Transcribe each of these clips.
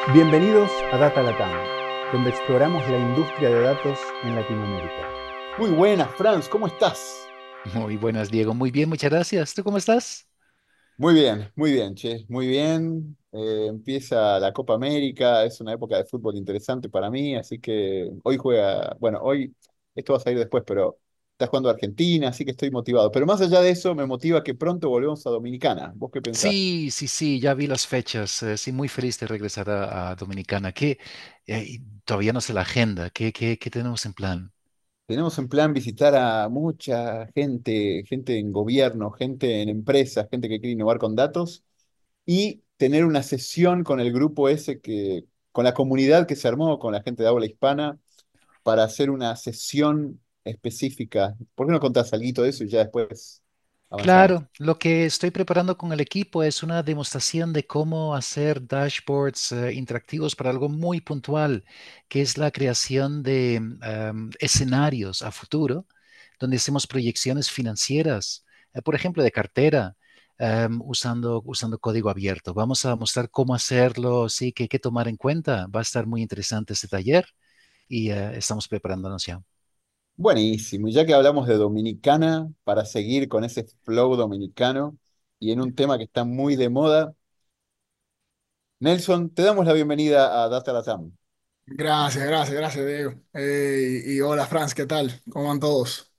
Bienvenidos a Data Latam, donde exploramos la industria de datos en Latinoamérica. Muy buenas, Franz, ¿cómo estás? Muy buenas, Diego. Muy bien, muchas gracias. ¿Tú cómo estás? Muy bien, che, muy bien. Empieza la Copa América, es una época de fútbol interesante para mí, así que hoy juega, bueno, hoy, esto va a salir después, pero está jugando Argentina, así que estoy motivado. Pero más allá de eso, me motiva que pronto volvemos a Dominicana. ¿Vos qué pensás? Sí, sí, sí, ya vi las fechas. Sí, muy feliz de regresar a Dominicana. Todavía no sé la agenda. ¿Qué tenemos en plan? Tenemos en plan visitar a mucha gente, gente en gobierno, gente en empresas, gente que quiere innovar con datos y tener una sesión con el grupo ese con la comunidad que se armó, con la gente de habla hispana, para hacer una sesión específica. ¿Por qué no contás algo de eso y ya después avanzamos? Claro, lo que estoy preparando con el equipo es una demostración de cómo hacer dashboards interactivos para algo muy puntual, que es la creación de escenarios a futuro, donde hacemos proyecciones financieras, por ejemplo, de cartera, usando código abierto. Vamos a mostrar cómo hacerlo, sí, que hay que tomar en cuenta. Va a estar muy interesante este taller y estamos preparándonos ya. Buenísimo, y ya que hablamos de Dominicana, para seguir con ese flow dominicano y en un tema que está muy de moda, Nelson, te damos la bienvenida a Data Latam. Gracias, Diego. Y hola, Franz, ¿qué tal? ¿Cómo van todos?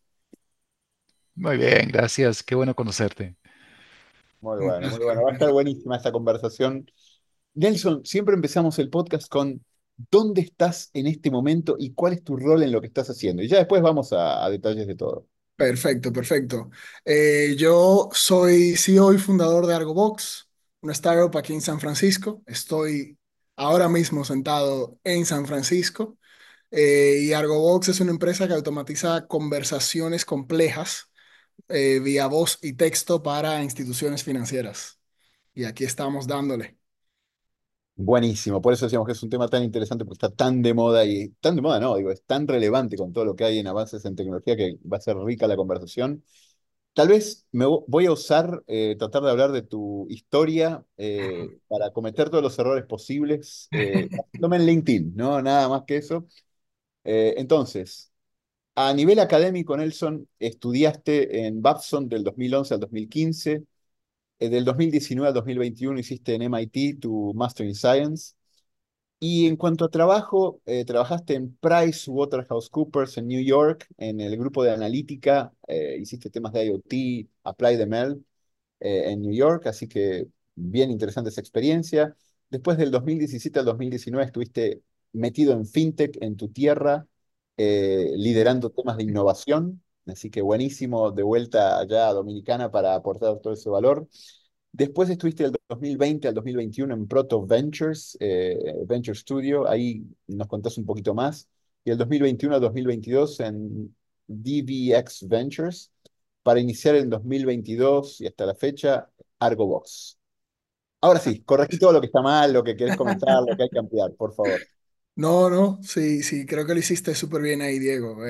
Muy bien, gracias. Qué bueno conocerte. Muy Un bueno, muy placer, bueno. un Va a estar placer. buenísima esta conversación. Nelson, siempre empezamos el podcast con ¿dónde estás en este momento y cuál es tu rol en lo que estás haciendo? Y ya después vamos a detalles de todo. Perfecto, perfecto. Yo soy CEO y fundador de ArgoBox, una startup aquí en San Francisco. Estoy ahora mismo sentado en San Francisco. Y ArgoBox es una empresa que automatiza conversaciones complejas vía voz y texto para instituciones financieras. Y aquí estamos dándole. Buenísimo, por eso decíamos que es un tema tan interesante porque está tan de moda y tan de moda no, digo, es tan relevante con todo lo que hay en avances en tecnología que va a ser rica la conversación. Tal vez voy a usar, tratar de hablar de tu historia para cometer todos los errores posibles, haciéndome en LinkedIn, ¿no? Nada más que eso. Entonces, a nivel académico, Nelson, estudiaste en Babson del 2011 al 2015, del 2019 al 2021 hiciste en MIT tu Master in Science, y en cuanto a trabajo, trabajaste en PricewaterhouseCoopers en New York, en el grupo de analítica, hiciste temas de IoT, Applied ML, en New York, así que bien interesante esa experiencia. Después del 2017 al 2019 estuviste metido en FinTech en tu tierra, liderando temas de innovación, así que buenísimo, de vuelta allá a Dominicana para aportar todo ese valor. Después estuviste del 2020 al 2021 en Proto Ventures, Venture Studio, ahí nos contás un poquito más. Y el 2021 al 2022 en DVX Ventures, para iniciar en 2022 y hasta la fecha, ArgoVox. Ahora sí, corregí todo lo que está mal, lo que querés comentar, lo que hay que ampliar, por favor. No, no, sí, sí, creo que lo hiciste súper bien ahí, Diego.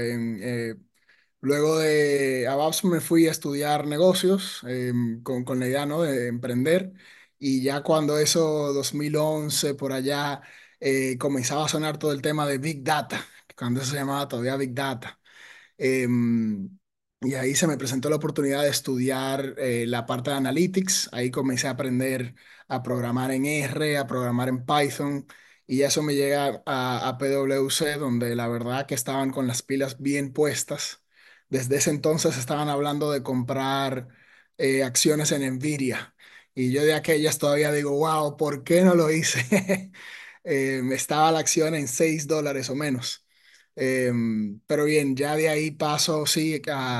Luego de Abapps me fui a estudiar negocios con la idea, ¿no?, de emprender. Y ya cuando eso, 2011, por allá, comenzaba a sonar todo el tema de Big Data, cuando eso se llamaba todavía Big Data. Em, y ahí se me presentó la oportunidad de estudiar la parte de Analytics. Ahí comencé a aprender a programar en R, a programar en Python. Y eso me llega a PwC, donde la verdad que estaban con las pilas bien puestas. Desde ese entonces estaban hablando de comprar acciones en Nvidia. Y yo de aquellas todavía digo, wow, ¿por qué no lo hice? Estaba la acción en $6 o menos. Pero bien, ya de ahí paso, sí,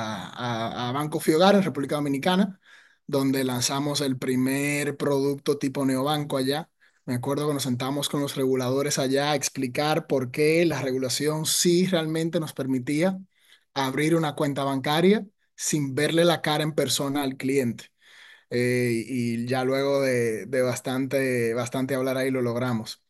a Banco Fiogar en República Dominicana, donde lanzamos el primer producto tipo neobanco allá. Me acuerdo que nos sentamos con los reguladores allá a explicar por qué la regulación sí realmente nos permitía abrir una cuenta bancaria sin verle la cara en persona al cliente. Y ya luego de bastante hablar ahí lo logramos.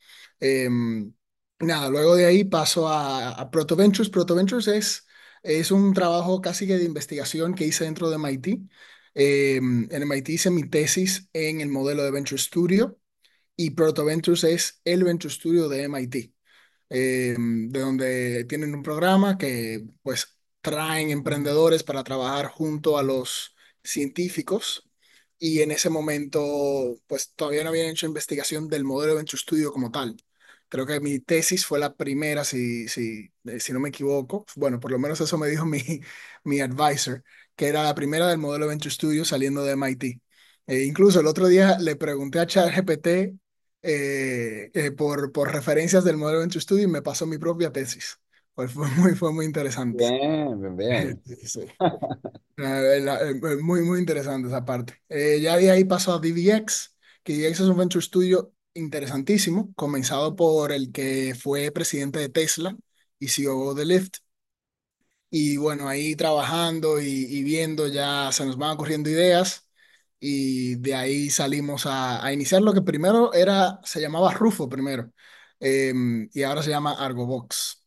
Nada, luego de ahí paso a Proto Ventures. Proto Ventures es un trabajo casi que de investigación que hice dentro de MIT. En MIT hice mi tesis en el modelo de Venture Studio y Proto Ventures es el Venture Studio de MIT, de donde tienen un programa que pues traen emprendedores para trabajar junto a los científicos y en ese momento pues todavía no habían hecho investigación del modelo de Venture Studio como tal. Creo que mi tesis fue la primera, si no me equivoco. Bueno, por lo menos eso me dijo mi advisor, que era la primera del modelo Venture Studio saliendo de MIT. Incluso el otro día le pregunté a ChatGPT por referencias del modelo Venture Studio y me pasó mi propia tesis. Pues fue muy interesante. Bien, bien, bien. Sí. Muy, muy interesante esa parte. Ya de ahí pasó a DVX, que DVX es un Venture Studio interesantísimo, comenzado por el que fue presidente de Tesla y CEO de Lyft. Y bueno, ahí trabajando y viendo ya se nos van ocurriendo ideas y de ahí salimos a iniciar lo que primero era, se llamaba Rufo primero, y ahora se llama Argobox.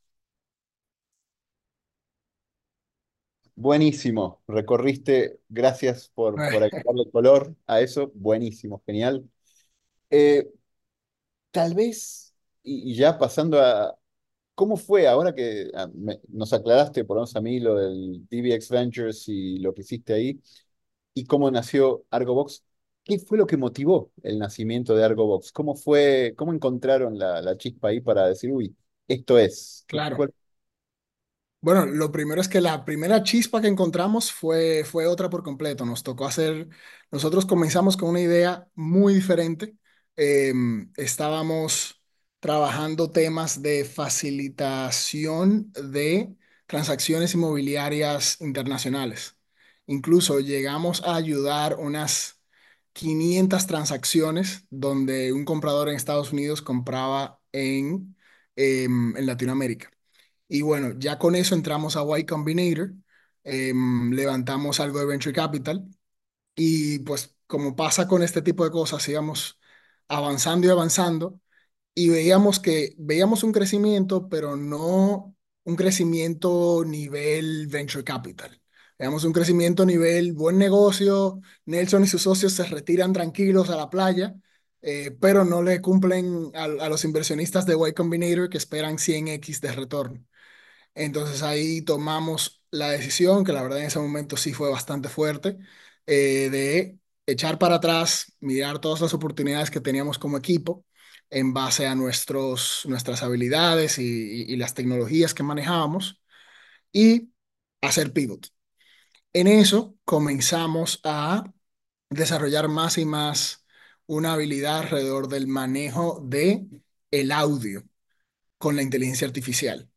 Buenísimo. Recorriste, gracias por agregarle color a eso. Buenísimo, genial. Eh, Tal vez, y ya pasando a, ¿cómo fue ahora que nos aclaraste, por lo menos a mí, lo del DBX Ventures y lo que hiciste ahí, y cómo nació Argobox? ¿Qué fue lo que motivó el nacimiento de Argobox? ¿Cómo fue, cómo encontraron la chispa ahí para decir, uy, esto es? Claro. Bueno, lo primero es que la primera chispa que encontramos fue otra por completo. Nos tocó hacer, nosotros comenzamos con una idea muy diferente. Estábamos trabajando temas de facilitación de transacciones inmobiliarias internacionales. Incluso llegamos a ayudar unas 500 transacciones donde un comprador en Estados Unidos compraba en Latinoamérica. Y bueno, ya con eso entramos a Y Combinator, levantamos algo de Venture Capital y pues como pasa con este tipo de cosas, íbamos avanzando y avanzando y veíamos un crecimiento, pero no un crecimiento nivel Venture Capital. Veíamos un crecimiento nivel buen negocio, Nelson y sus socios se retiran tranquilos a la playa, pero no le cumplen a los inversionistas de Y Combinator que esperan 100x de retorno. Entonces ahí tomamos la decisión, que la verdad en ese momento sí fue bastante fuerte, de echar para atrás, mirar todas las oportunidades que teníamos como equipo en base a nuestras habilidades y las tecnologías que manejábamos y hacer pivot. En eso comenzamos a desarrollar más y más una habilidad alrededor del manejo de el audio con la inteligencia artificial.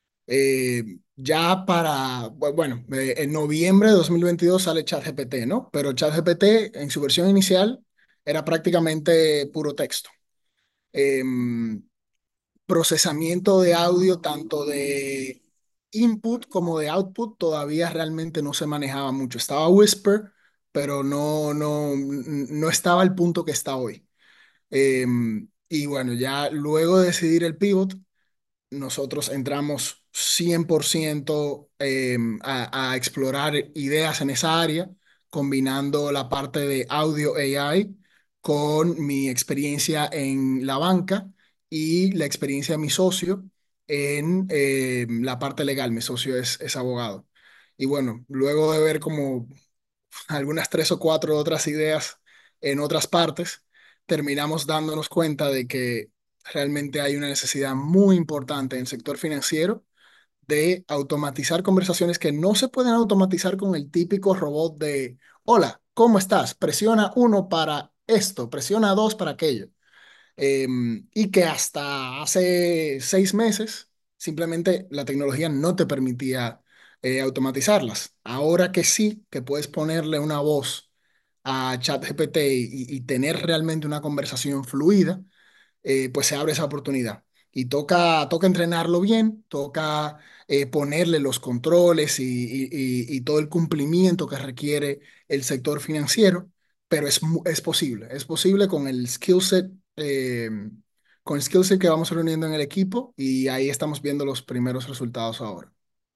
En noviembre de 2022 sale ChatGPT, ¿no? Pero ChatGPT en su versión inicial era prácticamente puro texto. Em, Procesamiento de audio, tanto de input como de output, todavía realmente no se manejaba mucho. Estaba Whisper, pero no estaba al punto que está hoy. Y bueno, ya luego de decidir el pivot, nosotros entramos 100% a explorar ideas en esa área, combinando la parte de audio AI con mi experiencia en la banca y la experiencia de mi socio en la parte legal. Mi socio es abogado. Y bueno, luego de ver como algunas tres o cuatro otras ideas en otras partes, terminamos dándonos cuenta de que realmente hay una necesidad muy importante en el sector financiero de automatizar conversaciones que no se pueden automatizar con el típico robot de, hola, ¿cómo estás? Presiona uno para esto, presiona dos para aquello. Y que hasta hace 6 meses simplemente la tecnología no te permitía automatizarlas. Ahora que sí, que puedes ponerle una voz a ChatGPT y tener realmente una conversación fluida, pues se abre esa oportunidad. Y toca entrenarlo bien, toca ponerle los controles y todo el cumplimiento que requiere el sector financiero, pero es posible eh, con el skill set que vamos reuniendo en el equipo y ahí estamos viendo los primeros resultados ahora.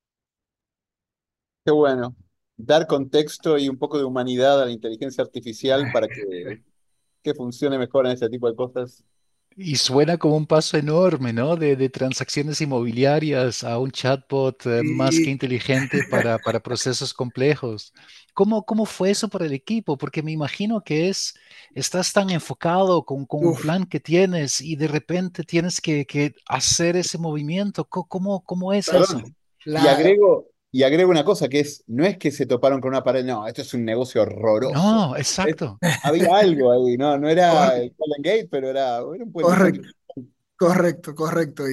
Qué bueno. Dar contexto y un poco de humanidad a la inteligencia artificial para que que funcione mejor en ese tipo de cosas. Y suena como un paso enorme, ¿no? De transacciones inmobiliarias a un chatbot más que Y, inteligente para procesos complejos. ¿Cómo fue eso para el equipo? Porque me imagino que estás tan enfocado con un uf, plan que tienes y de repente tienes que hacer ese movimiento. ¿Cómo es eso? Perdón. la, Y agrego una cosa que es, no es que se toparon con una pared, no, esto es un negocio horroroso. No, exacto. Había algo ahí, no, no era cor- el Golden Gate, pero era un puente correcto, satisfactorio. correcto, correcto.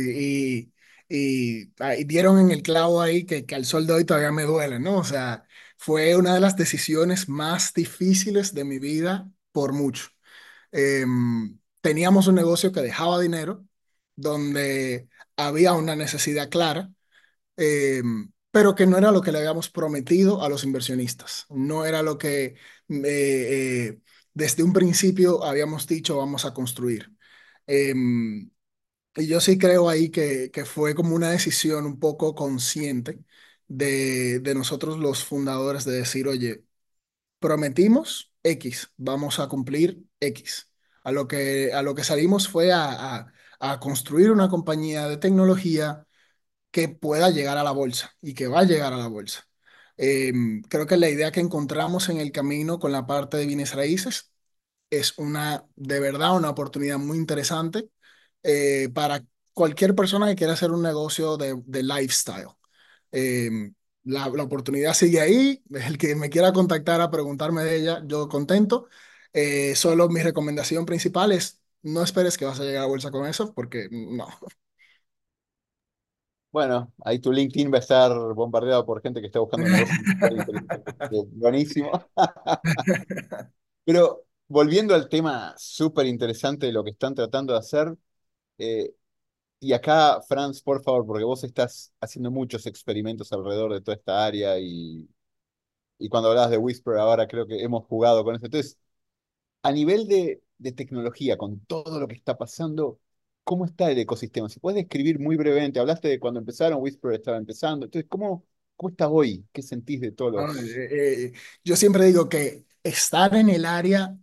Y dieron en el clavo ahí que al sol de hoy todavía me duele, ¿no? O sea, fue una de las decisiones más difíciles de mi vida por mucho. Teníamos un negocio que dejaba dinero, donde había una necesidad clara, pero que no era lo que le habíamos prometido a los inversionistas. No era lo que desde un principio habíamos dicho vamos a construir. Y yo sí creo ahí que fue como una decisión un poco consciente de nosotros los fundadores de decir, oye, prometimos X, vamos a cumplir X. A lo que salimos fue a construir una compañía de tecnología que pueda llegar a la bolsa y que va a llegar a la bolsa. Creo que la idea que encontramos en el camino con la parte de bienes raíces es de verdad, una oportunidad muy interesante para cualquier persona que quiera hacer un negocio de lifestyle. Eh, la oportunidad sigue ahí. El que me quiera contactar a preguntarme de ella, yo contento. Solo mi recomendación principal es no esperes que vas a llegar a la bolsa con eso, porque no. Bueno, ahí tu LinkedIn va a estar bombardeado por gente que está buscando un negocio súper inteligente. Buenísimo. Pero volviendo al tema súper interesante de lo que están tratando de hacer, eh, y acá, Franz, por favor, porque vos estás haciendo muchos experimentos alrededor de toda esta área y cuando hablabas de Whisper ahora creo que hemos jugado con eso. Entonces, a nivel de tecnología, con todo lo que está pasando, ¿cómo está el ecosistema? Si puedes describir muy brevemente, hablaste de cuando empezaron, Whisper estaba empezando, entonces, ¿cómo está hoy? ¿Qué sentís de todos ¿No? los... Yo siempre digo que estar en el área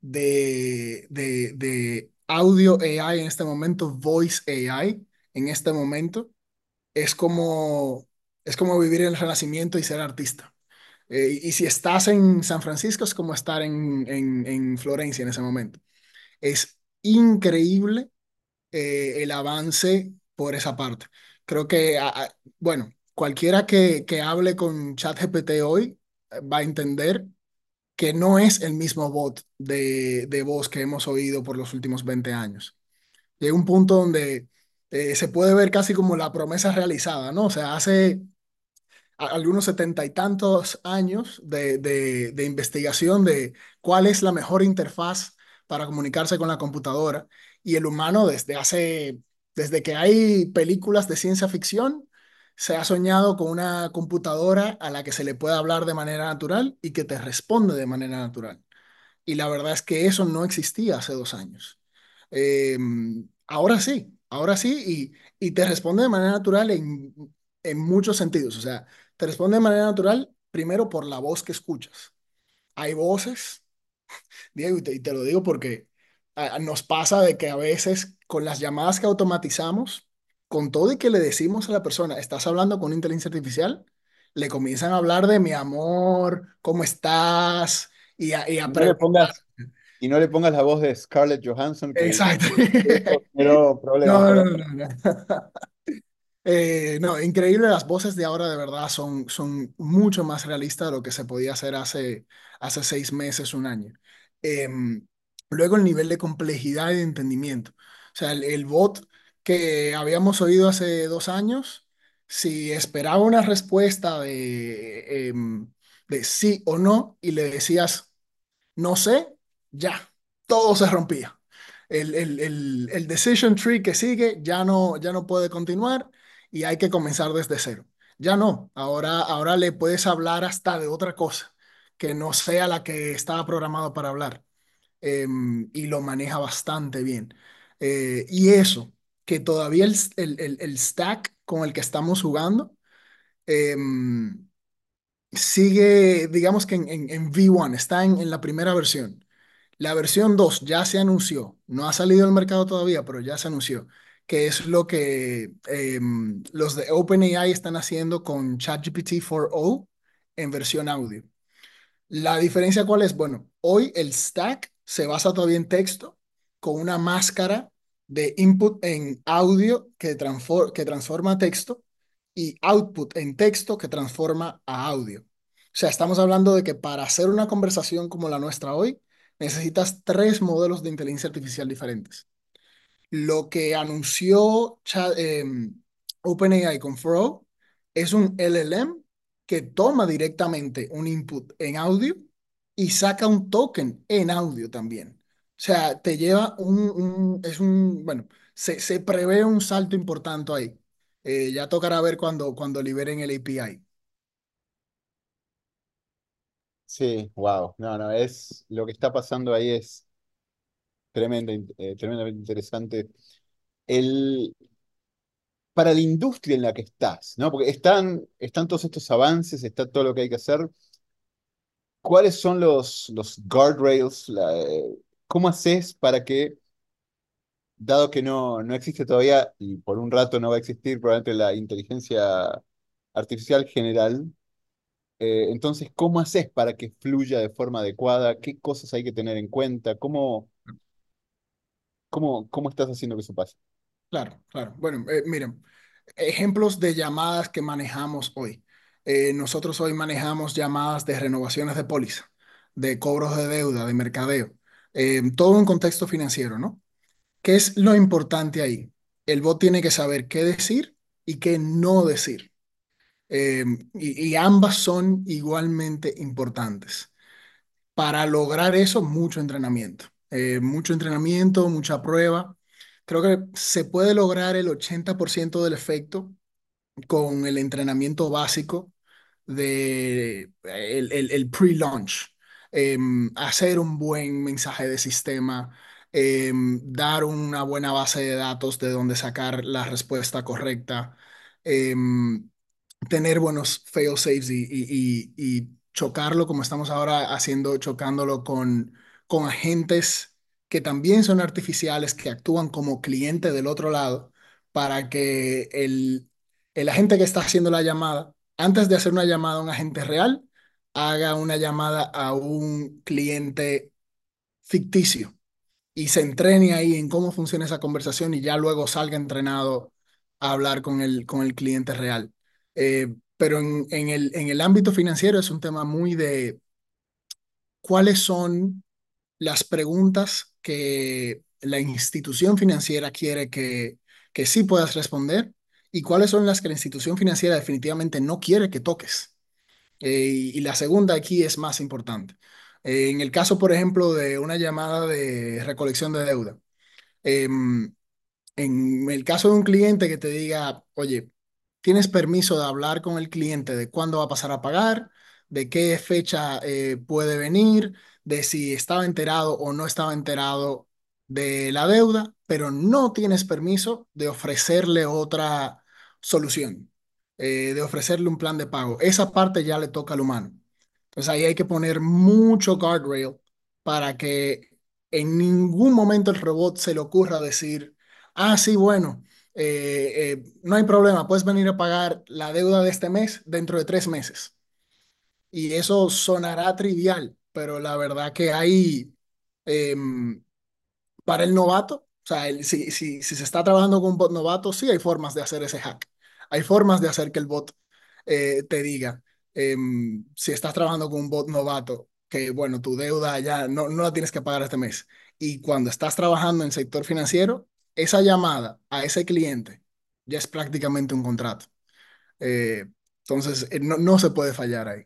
de audio AI en este momento, voice AI en este momento, es como, es como vivir en el Renacimiento y ser artista. Y si estás en San Francisco, es como estar en Florencia en ese momento. Es increíble el avance por esa parte. Creo que, bueno, cualquiera que hable con ChatGPT hoy va a entender que no es el mismo bot de voz que hemos oído por los últimos 20 años. Llega un punto donde se puede ver casi como la promesa realizada, ¿no? O sea, hace algunos 70 y tantos años de investigación de cuál es la mejor interfaz para comunicarse con la computadora. Y el humano desde que hay películas de ciencia ficción, se ha soñado con una computadora a la que se le pueda hablar de manera natural y que te responde de manera natural. Y la verdad es que eso no existía hace 2 años. Eh, ahora sí, y te responde de manera natural en muchos sentidos. O sea, te responde de manera natural primero por la voz que escuchas. Hay voces, Diego, y te lo digo porque nos pasa de que a veces con las llamadas que automatizamos, con todo y que le decimos a la persona, estás hablando con una inteligencia artificial, le comienzan a hablar de mi amor, ¿cómo estás? Y a Y no le preguntar. pongas, y no le pongas la voz de Scarlett Johansson, que Exacto. eso generó problemas, No, no, pero no, no. No, increíble, las voces de ahora de verdad son mucho más realistas de lo que se podía hacer hace 6 meses, un año. Luego el nivel de complejidad y de entendimiento. O sea, el bot que habíamos oído hace 2 años, si esperaba una respuesta de sí o no y le decías no sé, ya, todo se rompía. El decision tree que sigue ya no puede continuar y hay que comenzar desde cero. Ya no, ahora le puedes hablar hasta de otra cosa que no sea la que estaba programado para hablar. Y lo maneja bastante bien. Y eso, que todavía el stack con el que estamos jugando sigue, digamos que en V1, está en la primera versión. La versión 2 ya se anunció, no ha salido al mercado todavía, pero ya se anunció, que es lo que los de OpenAI están haciendo con ChatGPT 4o en versión audio. La diferencia cuál es, bueno, hoy el stack se basa todavía en texto con una máscara de input en audio que transforma a texto y output en texto que transforma a audio. O sea, estamos hablando de que para hacer una conversación como la nuestra hoy, necesitas tres modelos de inteligencia artificial diferentes. Lo que anunció OpenAI con Fro es un LLM que toma directamente un input en audio y saca un token en audio también. O sea, te lleva bueno, se prevé un salto importante ahí. Ya tocará ver cuando liberen el API. Sí, wow. No, no, es lo que está pasando ahí es tremendamente interesante. El, para la industria en la que estás, ¿no? Porque están todos estos avances, está todo lo que hay que hacer. ¿Cuáles son los guardrails? ¿Cómo haces para que, dado que no existe todavía, y por un rato no va a existir probablemente la inteligencia artificial general, entonces, ¿cómo haces para que fluya de forma adecuada? ¿Qué cosas hay que tener en cuenta? ¿Cómo estás haciendo que eso pase? Claro, claro. Bueno, miren, ejemplos de llamadas que manejamos hoy. Nosotros hoy manejamos llamadas de renovaciones de póliza, de cobros de deuda, de mercadeo, todo un contexto financiero, ¿no? ¿Qué es lo importante ahí? El bot tiene que saber qué decir y qué no decir. Y ambas son igualmente importantes. Para lograr eso, mucho entrenamiento, mucha prueba. Creo que se puede lograr el 80% del efecto con el entrenamiento básico de el pre-launch. Hacer un buen mensaje de sistema, dar una buena base de datos de donde sacar la respuesta correcta, em, tener buenos fail-safes y chocarlo como estamos ahora haciendo, chocándolo con agentes que también son artificiales, que actúan como cliente del otro lado, para que el agente que está haciendo la llamada, antes de hacer una llamada a un agente real, haga una llamada a un cliente ficticio y se entrene ahí en cómo funciona esa conversación y ya luego salga entrenado a hablar con el cliente real. Pero en el ámbito financiero es un tema muy de cuáles son las preguntas que la institución financiera quiere que sí puedas responder y cuáles son las que la institución financiera definitivamente no quiere que toques. Y la segunda aquí es más importante. En el caso, por ejemplo, de una llamada de recolección de deuda, em, en el caso de un cliente que te diga, oye, tienes permiso de hablar con el cliente de cuándo va a pasar a pagar, de qué fecha puede venir, de si estaba enterado o no estaba enterado de la deuda, pero no tienes permiso de ofrecerle otra solución, de ofrecerle un plan de pago. Esa parte ya le toca al humano. Entonces ahí hay que poner mucho guardrail para que en ningún momento el robot se le ocurra decir, ah, sí, bueno, no hay problema, puedes venir a pagar la deuda de este mes dentro de 3 meses. Y eso sonará trivial, pero la verdad que hay, em, para el novato, o sea, si se está trabajando con un bot novato, sí hay formas de hacer ese hack. Hay formas de hacer que el bot te diga, si estás trabajando con un bot novato, que bueno, tu deuda ya no la tienes que pagar este mes. Y cuando estás trabajando en el sector financiero, esa llamada a ese cliente ya es prácticamente un contrato. Eh, entonces, no se puede fallar ahí.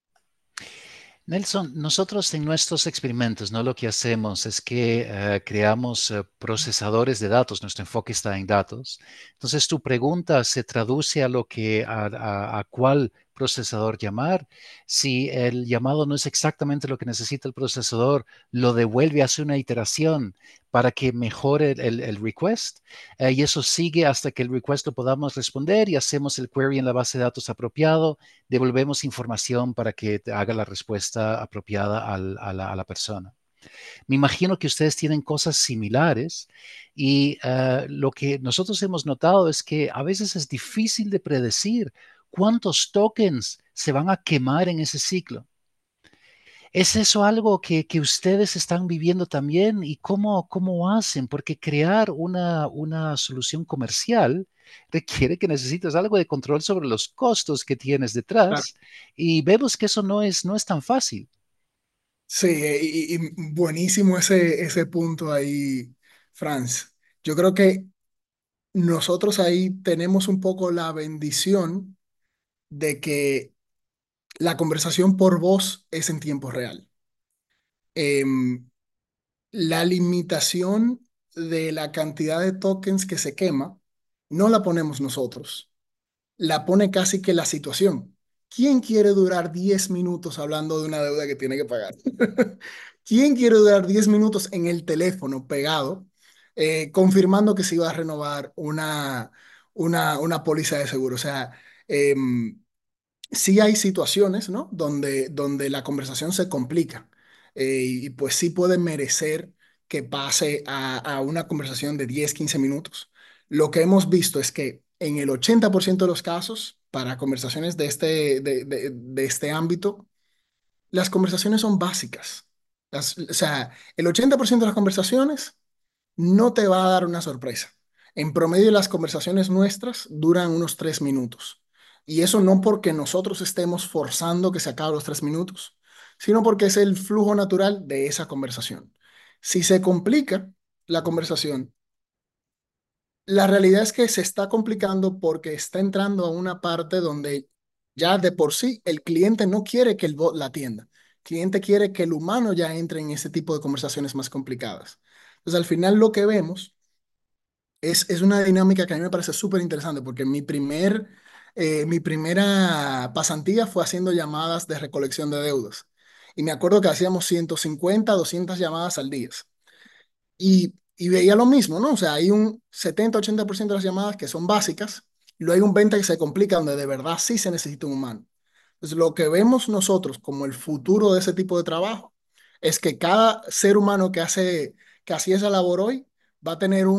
Nelson, nosotros en nuestros experimentos, ¿no? Lo que hacemos es que creamos procesadores de datos, nuestro enfoque está en datos. Entonces, tu pregunta se traduce a lo que, a cuál procesador llamar. Si el llamado no es exactamente lo que necesita el procesador, lo devuelve, hace una iteración para que mejore el request. Y eso sigue hasta que el request lo podamos responder y hacemos el query en la base de datos apropiado, devolvemos información para que te haga la respuesta apropiada a la persona. Me imagino que ustedes tienen cosas similares y lo que nosotros hemos notado es que a veces es difícil de predecir cuántos tokens se van a quemar en ese ciclo. ¿Es eso algo que ustedes están viviendo también y cómo hacen? Porque crear una solución comercial requiere que necesites algo de control sobre los costos que tienes Claro. detrás y vemos que eso no es tan fácil. Sí, y buenísimo ese punto ahí, Franz. Yo creo que nosotros ahí tenemos un poco la bendición de que la conversación por voz es en tiempo real. Em, la limitación de la cantidad de tokens que se quema no la ponemos nosotros, la pone casi que la situación. ¿Quién quiere durar 10 minutos hablando de una deuda que tiene que pagar? ¿Quién quiere durar 10 minutos en el teléfono pegado, confirmando que se iba a renovar una póliza de seguro? O sea, sí hay situaciones, ¿no? Donde la conversación se complica, y pues sí puede merecer que pase a una conversación de 10 15 minutos. Lo que hemos visto es que en el 80% de los casos, para conversaciones de este ámbito, las conversaciones son básicas. O sea, el 80% de las conversaciones no te va a dar una sorpresa. En promedio, las conversaciones nuestras duran unos 3 minutos. Y eso no porque nosotros estemos forzando que se acaben los 3 minutos, sino porque es el flujo natural de esa conversación. Si se complica la conversación, la realidad es que se está complicando porque está entrando a una parte donde ya de por sí el cliente no quiere que el bot la atienda. El cliente quiere que el humano ya entre en ese tipo de conversaciones más complicadas. Entonces, al final lo que vemos es una dinámica que a mí me parece súper interesante porque mi primera pasantía fue haciendo llamadas de recolección de deudas. Y me acuerdo que hacíamos 150 200 llamadas al día. Y veía lo mismo, ¿no? O sea, hay un 70-80% de las llamadas que son básicas, y luego hay un 20% que se complica, donde de verdad sí se necesita un humano. Entonces, lo que vemos nosotros como el futuro de ese tipo de trabajo es que cada ser humano que hacía esa labor hoy va a tener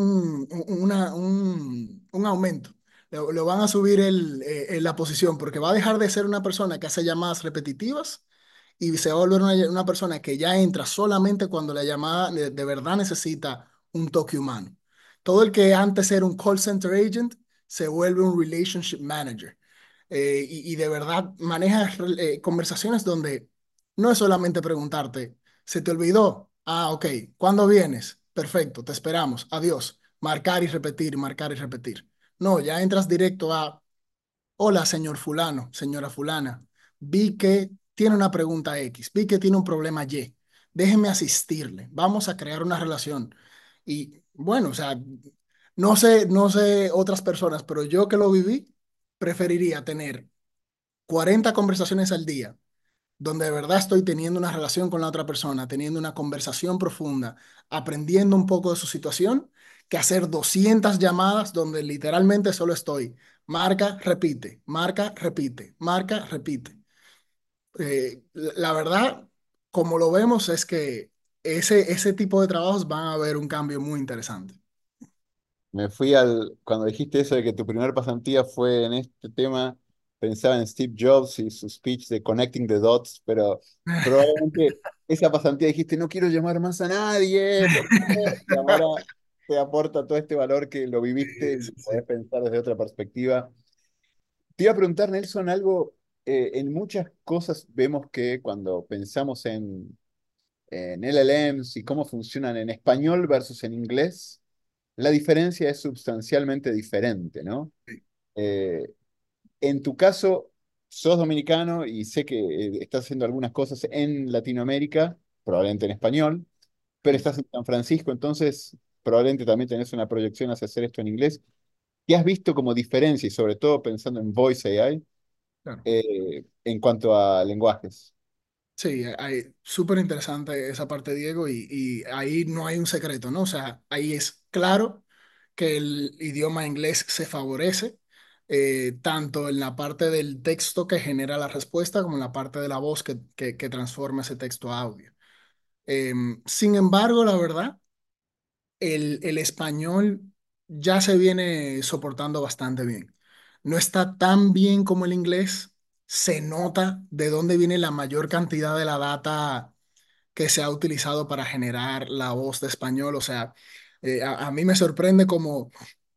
un aumento. Le van a subir la posición porque va a dejar de ser una persona que hace llamadas repetitivas y se va a volver una persona que ya entra solamente cuando la llamada de verdad necesita un toque humano. Todo el que antes era un call center agent se vuelve un relationship manager, y de verdad maneja conversaciones donde no es solamente preguntarte, ¿se te olvidó? Ah, ok, ¿cuándo vienes? Perfecto, te esperamos, adiós. Marcar y repetir, marcar y repetir. No, ya entras directo a: hola, señor fulano, señora fulana. Vi que tiene una pregunta X, vi que tiene un problema Y. Déjeme asistirle. Vamos a crear una relación. Y bueno, o sea, no sé otras personas, pero yo que lo viví, preferiría tener 40 conversaciones al día donde de verdad estoy teniendo una relación con la otra persona, teniendo una conversación profunda, aprendiendo un poco de su situación, que hacer 200 llamadas donde literalmente solo estoy: marca, repite, marca, repite, marca, repite. La verdad, como lo vemos, es que ese tipo de trabajos van a ver un cambio muy interesante. Cuando dijiste eso de que tu primer pasantía fue en este tema, pensaba en Steve Jobs y su speech de Connecting the Dots, pero probablemente esa pasantía dijiste, no quiero llamar más a nadie, por favor, y ahora te aporta todo este valor que lo viviste Sí, y sí, podés sí. pensar desde otra perspectiva. Te iba a preguntar, Nelson, algo, en muchas cosas vemos que cuando pensamos en LLMs y cómo funcionan en español versus en inglés, la diferencia es sustancialmente diferente, ¿no? Eh, en tu caso, sos dominicano y sé que estás haciendo algunas cosas en Latinoamérica, probablemente en español, pero Sí, estás en San Francisco, entonces probablemente también tenés una proyección hacia hacer esto en inglés. ¿Qué has visto como diferencia, y sobre todo pensando en Voice AI, claro. en cuanto a lenguajes? Sí, súper interesante esa parte, Diego, y ahí no hay un secreto, ¿no? O sea, ahí es claro que el idioma inglés se favorece, tanto en la parte del texto que genera la respuesta como en la parte de la voz que transforma ese texto a audio. Sin embargo, la verdad, el español ya se viene soportando bastante bien. No está tan bien como el inglés. Se nota de dónde viene la mayor cantidad de la data que se ha utilizado para generar la voz de español. O sea, a mí me sorprende como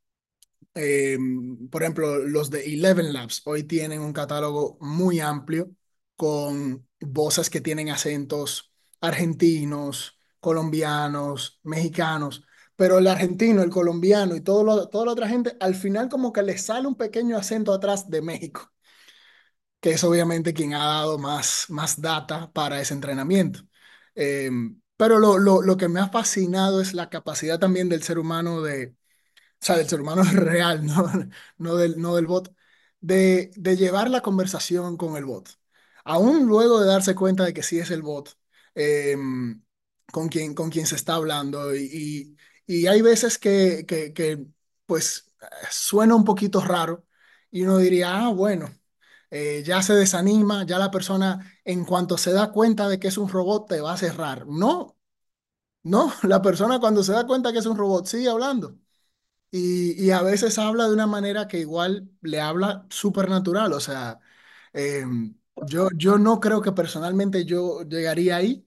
eh, por ejemplo, los de Eleven Labs hoy tienen un catálogo muy amplio con voces que tienen acentos argentinos, colombianos, mexicanos, pero el argentino, el colombiano y toda la otra gente, al final como que le sale un pequeño acento atrás de México, que es obviamente quien ha dado más data para ese entrenamiento. Eh, pero lo que me ha fascinado es la capacidad también del ser humano o sea, del ser humano real, no del bot, de llevar la conversación con el bot. Aún luego de darse cuenta de que sí es el bot eh, con quien se está hablando. Y hay veces que, pues, suena un poquito raro y uno diría, bueno, ya se desanima, ya la persona en cuanto se da cuenta de que es un robot te va a cerrar. No, no, la persona cuando se da cuenta que es un robot sigue hablando. Y a veces habla de una manera que igual le habla súper natural. O sea, eh, yo no creo que personalmente yo llegaría ahí,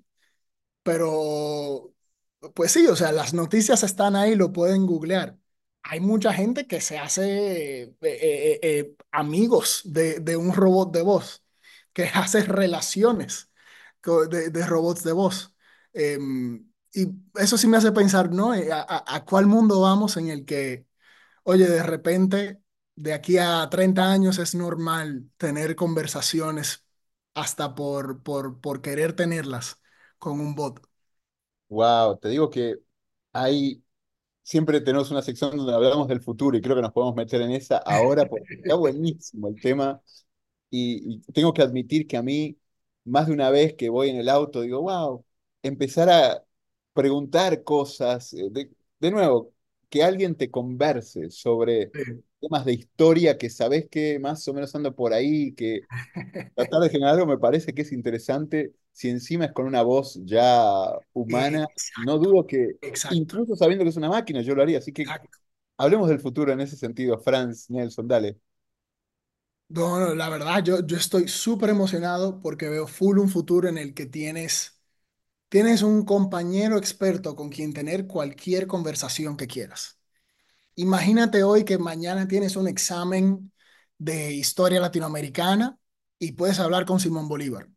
pero pues sí, o sea, las noticias están ahí, lo pueden googlear. Hay mucha gente que se hace amigos de un robot de voz, que hace relaciones de robots de voz. Y eso sí me hace pensar, ¿no? ¿A cuál mundo vamos en el que oye, de repente, de aquí a 30 años es normal tener conversaciones hasta por querer tenerlas con un bot? Wow, te digo que hay, siempre tenemos una sección donde hablamos del futuro y creo que nos podemos meter en esa ahora porque está buenísimo el tema. Y tengo que admitir que a mí, más de una vez que voy en el auto, digo, wow, empezar a preguntar cosas, de nuevo, que alguien te converse sobre Sí. temas de historia que sabes que más o menos anda por ahí, que tratar de generar algo me parece que es interesante. Si encima es con una voz ya humana, no Exacto, dudo que, exacto, incluso sabiendo que es una máquina, yo lo haría. Así que exacto. hablemos del futuro en ese sentido, Franz, Nelson, dale. No, no, la verdad, yo estoy súper emocionado porque veo full un futuro en el que tienes un compañero experto con quien tener cualquier conversación que quieras. Imagínate hoy que mañana tienes un examen de historia latinoamericana y puedes hablar con Simón Bolívar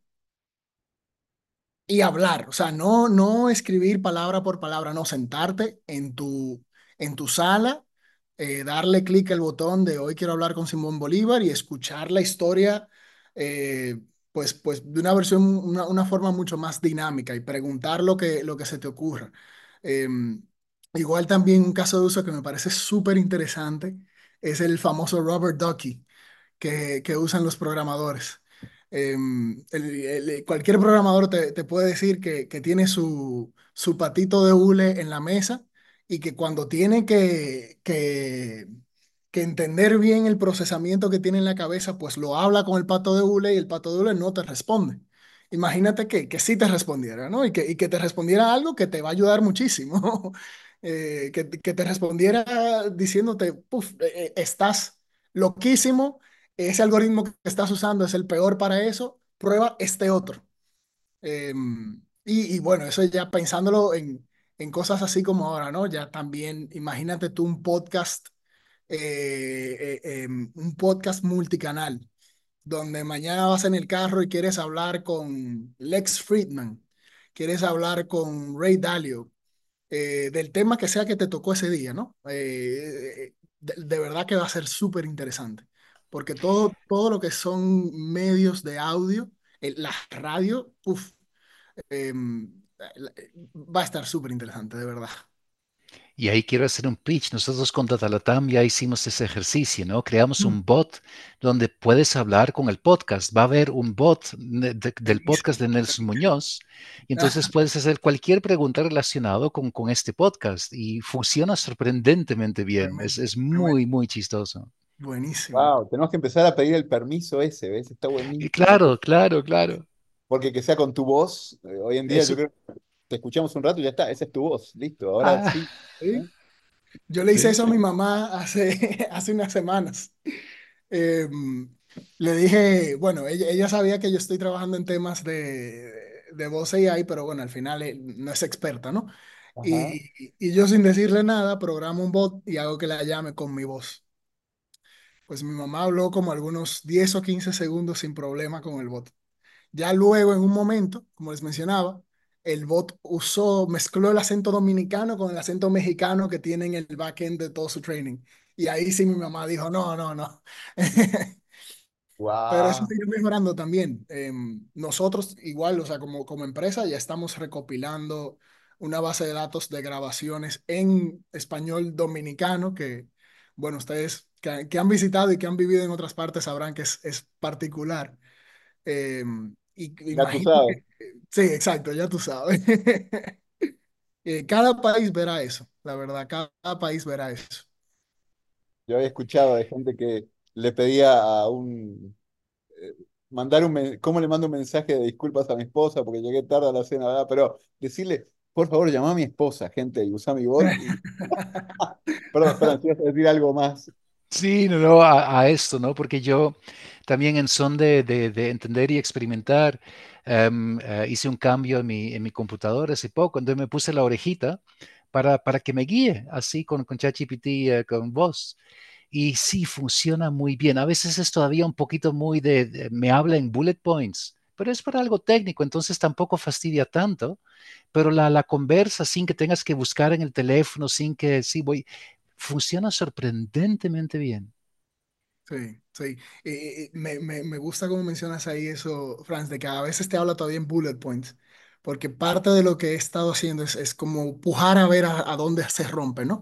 y hablar, o sea, no escribir palabra por palabra, no sentarte en tu sala, darle clic al botón de hoy quiero hablar con Simón Bolívar y escuchar la historia, eh, pues de una versión, una forma mucho más dinámica y preguntar lo que se te ocurra. Eh, Igual también un caso de uso que me parece súper interesante es el famoso Robert Ducky que usan los programadores. Cualquier programador te puede decir que tiene su patito de hule en la mesa y que cuando tiene que entender bien el procesamiento que tiene en la cabeza, pues lo habla con el pato de hule y el pato de hule no te responde. Imagínate que sí te respondiera, ¿no? Y que te respondiera algo que te va a ayudar muchísimo. Que te respondiera diciéndote, puf, estás loquísimo, ese algoritmo que estás usando es el peor para eso, prueba este otro. Y bueno, eso ya pensándolo en cosas así como ahora, ¿no? Ya también, imagínate tú un podcast multicanal, donde mañana vas en el carro y quieres hablar con Lex Friedman, quieres hablar con Ray Dalio, del tema que sea que te tocó ese día, ¿no? De verdad que va a ser súper interesante, porque todo lo que son medios de audio, la radio, uf, va a estar súper interesante, de verdad. Y ahí quiero hacer un pitch. Nosotros con Datalatam ya hicimos ese ejercicio, ¿no? Creamos Mm. un bot donde puedes hablar con el podcast. Va a haber un bot del podcast Buenísimo. de Nelson Muñoz. Y entonces Ah, puedes hacer cualquier pregunta relacionada con este podcast. Y funciona sorprendentemente bien. Es, tremendo, es tremendo. muy, muy chistoso. Buenísimo. Wow, tenemos que empezar a pedir el permiso ese, ¿ves? Está Y buenísimo. claro, claro, claro. Porque que sea con tu voz, hoy en día yo Eso, creo. te escuchamos un rato y ya está, esa es tu voz, listo, ahora Ah, sí. ¿Eh? ¿Sí? Yo le hice Sí. eso a mi mamá hace, hace unas semanas. Eh, Le dije, bueno, ella sabía que yo estoy trabajando en temas de voz AI, pero bueno, al final no es experta, ¿no? Ajá. Y yo sin decirle nada, programo un bot y hago que la llame con mi voz. Pues mi mamá habló como algunos 10 o 15 segundos sin problema con el bot. Ya luego, en un momento, como les mencionaba, el bot mezcló el acento dominicano con el acento mexicano que tiene en el backend de todo su training. Y ahí sí mi mamá dijo, no, no, no. Pero eso Wow. sigue mejorando también. Nosotros igual, o sea, como empresa ya estamos recopilando una base de datos de grabaciones en español dominicano que, bueno, ustedes que han visitado y que han vivido en otras partes sabrán que es particular. Y Ya tú imagino sabes, que, sí, exacto, ya tú sabes. Cada país verá eso, la verdad, cada país verá eso. yo había escuchado de gente que le pedía a eh, ¿cómo le mando un mensaje de disculpas a mi esposa porque llegué tarde a la cena, ¿verdad? Pero decirle, por favor, llama a mi esposa, gente, y usa mi bot y, perdón, espera, si vas a decir algo más. sí, no, no, a esto, ¿no? Porque yo también en son de entender y experimentar, hice un cambio en mi computadora hace poco, entonces me puse la orejita para que me guíe así con ChatGPT, con voz. Y sí, funciona muy bien. A veces es todavía un poquito muy me habla en bullet points, pero es para algo técnico, entonces tampoco fastidia tanto. Pero la conversa sin que tengas que buscar en el teléfono, sin que, sí, funciona sorprendentemente bien. Sí, sí. Me gusta cómo mencionas ahí eso, Franz, de que a veces te habla todavía en bullet points, porque parte de lo que he estado haciendo es como pujar a ver a dónde se rompe, ¿no?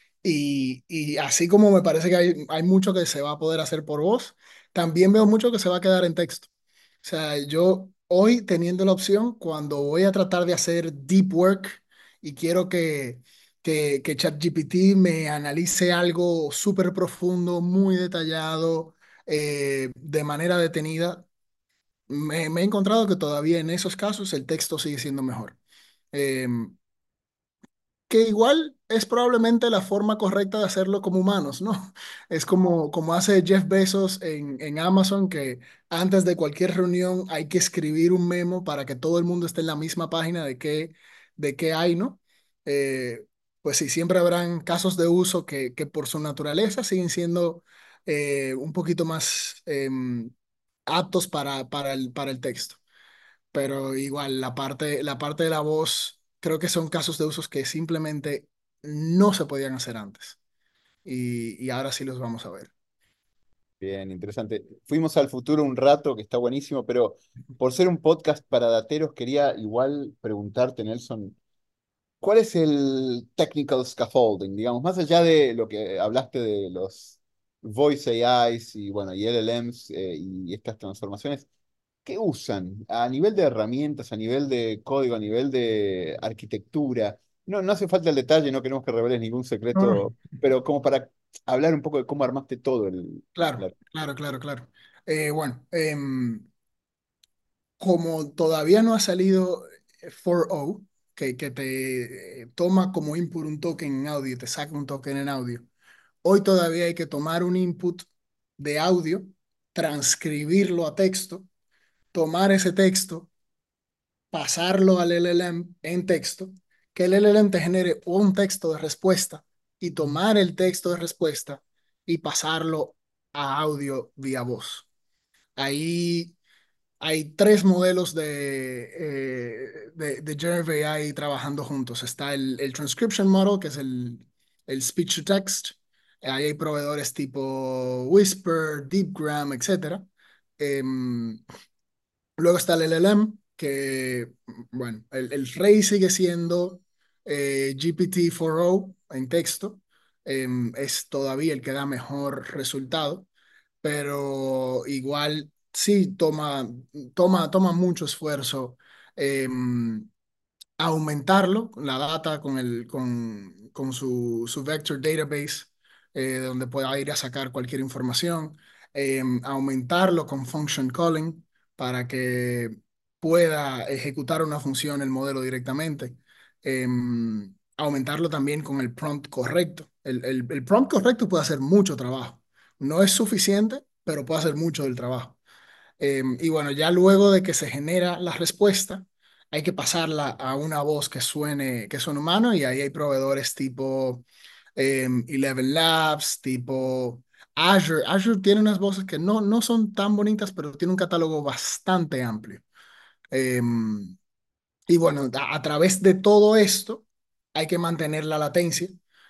Y así como me parece que hay mucho que se va a poder hacer por voz, también veo mucho que se va a quedar en texto. O sea, yo hoy teniendo la opción, cuando voy a tratar de hacer deep work y quiero que ChatGPT me analice algo súper profundo, muy detallado, de manera detenida, me he encontrado que todavía en esos casos el texto sigue siendo mejor. Em, que igual es probablemente la forma correcta de hacerlo como humanos, ¿no? Es como hace Jeff Bezos en Amazon, que antes de cualquier reunión hay que escribir un memo para que todo el mundo esté en la misma página de qué hay, ¿no? Eh, pues sí, siempre habrán casos de uso que por su naturaleza siguen siendo un poquito más aptos para el texto, pero igual la parte de la voz, creo que son casos de usos que simplemente no se podían hacer antes y ahora sí los vamos a ver. Bien, interesante. Fuimos al futuro un rato, que está buenísimo, pero por ser un podcast para dateros, quería igual preguntarte, Nelson, ¿cuál es el technical scaffolding? Digamos, más allá de lo que hablaste de los voice AIs y, bueno, y LLMs y estas transformaciones, ¿qué usan a nivel de herramientas, a nivel de código, a nivel de arquitectura? No, no hace falta el detalle, no queremos que reveles ningún No, no. secreto, pero como para hablar un poco de cómo armaste todo Claro, claro, claro, claro. Bueno, como todavía no ha salido 4O, que te toma como input un token en audio y te saca un token en audio, hoy todavía hay que tomar un input de audio, transcribirlo a texto, tomar ese texto, pasarlo al LLM en texto, que el LLM te genere un texto de respuesta y tomar el texto de respuesta y pasarlo a audio vía voz. Ahí hay tres modelos de Generative AI trabajando juntos. Está el Transcription Model, que es el Speech to Text. Ahí hay proveedores tipo Whisper, DeepGram, etcétera. Em, Luego está el LLM, que, bueno, el rey sigue siendo GPT-4o en texto. Es todavía el que da mejor resultado, pero igual sí toma mucho esfuerzo aumentarlo, la data con su vector database, donde pueda ir a sacar cualquier información, aumentarlo con function calling para que pueda ejecutar una función el modelo directamente. Aumentarlo también con el prompt correcto. El prompt correcto puede hacer mucho trabajo. No es suficiente, pero puede hacer mucho del trabajo. Y bueno, ya luego de que se genera la respuesta, hay que pasarla a una voz que suene humano, y ahí hay proveedores tipo Eleven Labs, tipo Azure. Azure tiene unas voces que no son tan bonitas, pero tiene un catálogo bastante amplio. Em, y bueno, a través de todo esto hay que mantener la latencia,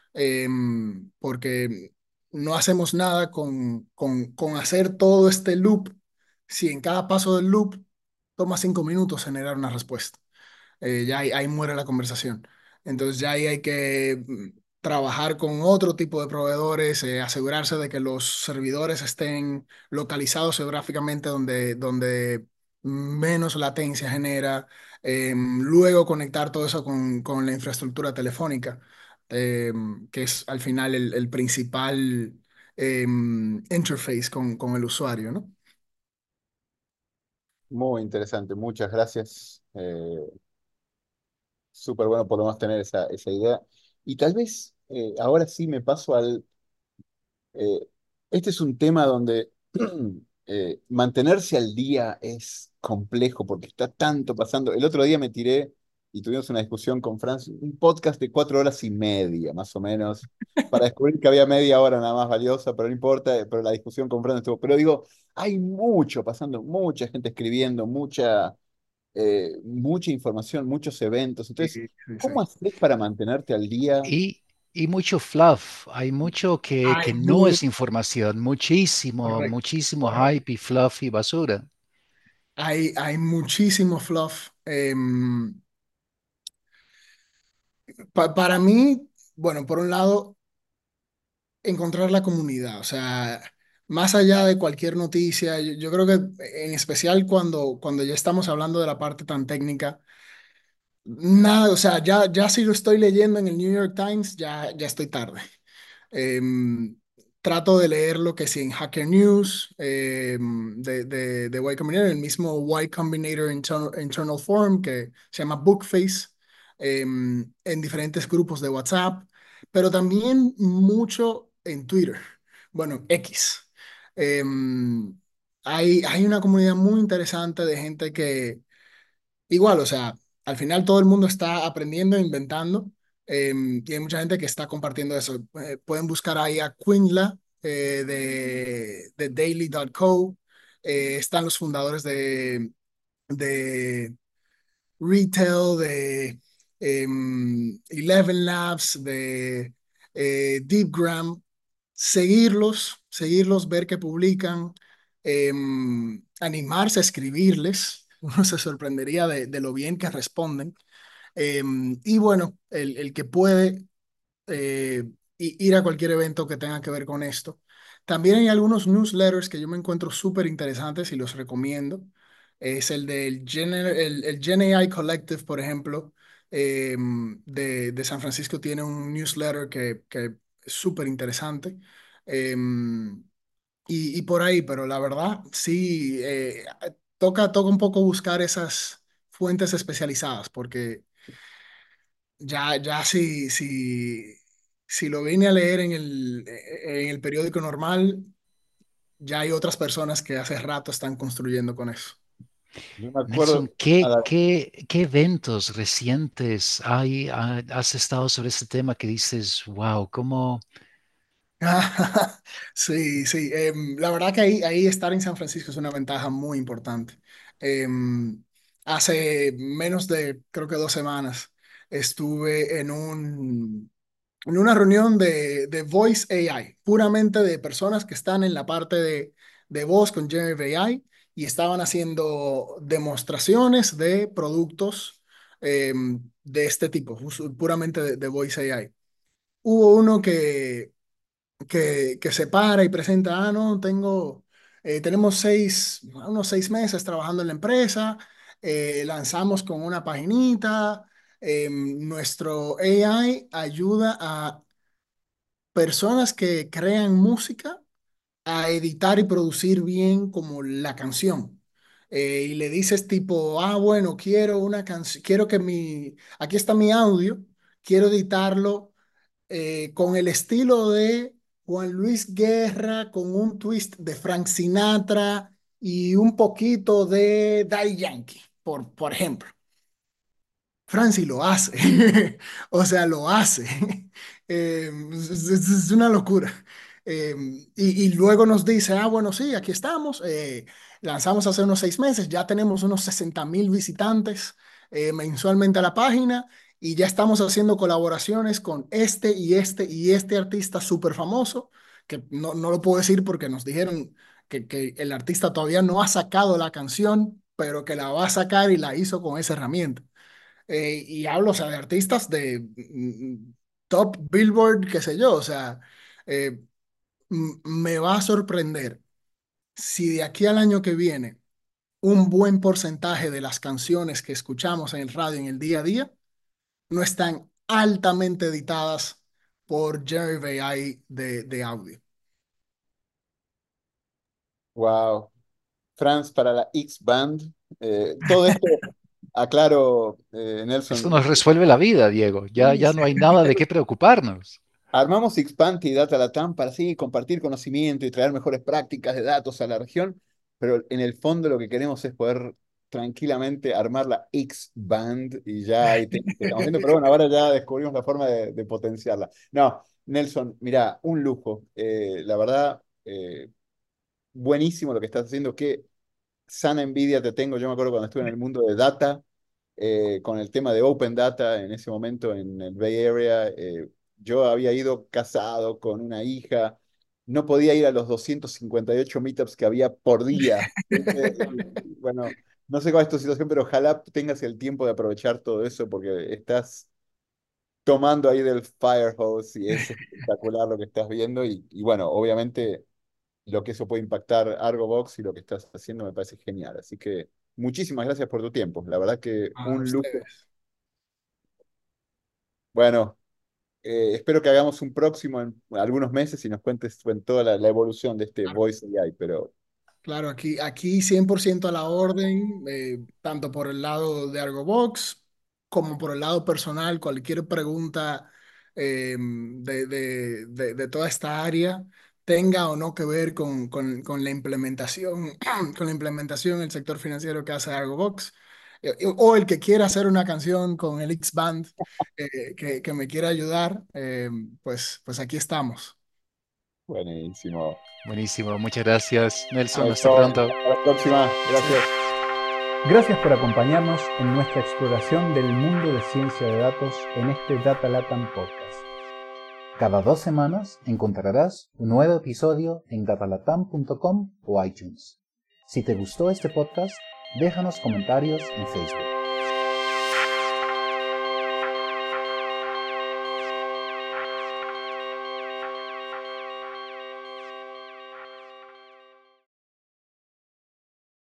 porque no hacemos nada con hacer todo este loop si en cada paso del loop toma 5 minutos generar una respuesta. Ya ahí muere la conversación. Entonces ya ahí hay que trabajar con otro tipo de proveedores, asegurarse de que los servidores estén localizados geográficamente donde menos latencia genera, luego conectar todo eso con la infraestructura telefónica, que es al final el principal interface con el usuario, ¿no? Muy interesante, muchas gracias. Súper bueno por lo menos tener esa idea. Y tal vez ahora sí me paso al... eh, este es un tema donde mantenerse al día es complejo porque está tanto pasando. El otro día me tiré y tuvimos una discusión con Franz, un podcast de 4 horas y media, más o menos, para descubrir que había media hora nada más valiosa, pero no importa, pero la discusión con Franz estuvo. Pero digo, hay mucho pasando, mucha gente escribiendo, mucha información, muchos eventos. Sí, Entonces, sí, ¿cómo sí. haces para mantenerte al día? Y, y mucho fluff, hay mucho que Hay no muy es información, muchísimo, correcto, muchísimo correcto. hype y fluff y basura. Hay muchísimo fluff. Para mí, bueno, por un lado, encontrar la comunidad, o sea, más allá de cualquier noticia, yo creo que en especial cuando ya estamos hablando de la parte tan técnica, nada, o sea, ya si lo estoy leyendo en el New York Times, ya estoy tarde. Em, Trato de leer lo que sí en Hacker News, de Y Combinator, el mismo Y Combinator Internal Forum que se llama Bookface, en diferentes grupos de WhatsApp, pero también mucho en Twitter, bueno, X. Em, hay una comunidad muy interesante de gente que igual, o sea, al final todo el mundo está aprendiendo e inventando, y hay mucha gente que está compartiendo eso. Pueden buscar ahí a Quinla, de Daily.co. Están los fundadores de Retail, de Eleven Labs, de DeepGram. Seguirlos, ver qué publican, animarse a escribirles. Uno se sorprendería de lo bien que responden. Y bueno, el que puede eh, ir a cualquier evento que tenga que ver con esto. También hay algunos newsletters que yo me encuentro súper interesantes y los recomiendo. Es el Gen AI Collective, por ejemplo, de San Francisco, tiene un newsletter que es súper interesante. Y por ahí, pero la verdad, sí, toca un poco buscar esas fuentes especializadas, porque ya si lo vine a leer en el periódico normal, ya hay otras personas que hace rato están construyendo con eso. Yo me Nelson, acuerdo, a qué eventos recientes has estado sobre este tema que dices, wow, cómo... Sí, sí. La verdad que ahí estar en San Francisco es una ventaja muy importante. Em, Hace menos de, creo que 2 semanas, estuve en una reunión de Voice AI, puramente de personas que están en la parte de voz con Generative AI, y estaban haciendo demostraciones de productos de este tipo, puramente de Voice AI. Hubo uno que se para y presenta, no, tenemos unos 6 meses trabajando en la empresa, lanzamos con una paginita, nuestro AI ayuda a personas que crean música a editar y producir bien como la canción. y le dices tipo, bueno, quiero una canción, quiero que aquí está mi audio, quiero editarlo con el estilo de Juan Luis Guerra, con un twist de Frank Sinatra y un poquito de Daddy Yankee, por ejemplo. Franci lo hace, o sea, lo hace. Es una locura. Eh, y luego nos dice, bueno, sí, aquí estamos. Lanzamos hace unos 6 meses, ya tenemos unos 60.000 visitantes mensualmente a la página y ya estamos haciendo colaboraciones con este y este y este artista súper famoso, que no lo puedo decir porque nos dijeron que el artista todavía no ha sacado la canción, pero que la va a sacar y la hizo con esa herramienta. Y hablo, o sea, de artistas de top Billboard, qué sé yo, o sea, eh, me va a sorprender si de aquí al año que viene un buen porcentaje de las canciones que escuchamos en el radio en el día a día no están altamente editadas por Jerry AI de audio. Wow. Franz para la X-Band. Todo esto, aclaro, Esto Nelson, nos resuelve la vida, Diego. Ya no hay nada de qué preocuparnos. armamos Xpanti y Data Latam para sí compartir conocimiento y traer mejores prácticas de datos a la región, pero en el fondo lo que queremos es poder tranquilamente armar la X-Band y ya ahí estamos viendo, pero bueno, ahora ya descubrimos la forma de potenciarla. No, Nelson, mira, un lujo. La verdad, buenísimo lo que estás haciendo. Qué sana envidia te tengo. Yo me acuerdo cuando estuve en el mundo de data, con el tema de Open Data en ese momento en el Bay Area. Yo había ido casado con una hija, no podía ir a los 258 meetups que había por día. Bueno, no sé cuál es tu situación, pero ojalá tengas el tiempo de aprovechar todo eso porque estás tomando ahí del fire hose y es espectacular lo que estás viendo y bueno, obviamente lo que eso puede impactar Argobox y lo que estás haciendo me parece genial. Así que muchísimas gracias por tu tiempo. La verdad que A un lujo. ustedes. Bueno, espero que hagamos un próximo en algunos meses y nos cuentes en toda la evolución de este Voice AI, pero Claro, aquí 100% a la orden, tanto por el lado de Argobox como por el lado personal, cualquier pregunta de toda esta área, tenga o no que ver con la implementación, con la implementación en el sector financiero que hace Argobox, o el que quiera hacer una canción con el X-Band que me quiera ayudar, pues aquí estamos. buenísimo. Buenísimo, muchas gracias, Nelson. Hasta Eso, pronto. hasta la próxima. Gracias. Gracias por acompañarnos en nuestra exploración del mundo de ciencia de datos en este Data Latam Podcast. Cada 2 semanas encontrarás un nuevo episodio en datalatam.com o iTunes. Si te gustó este podcast, déjanos comentarios en Facebook.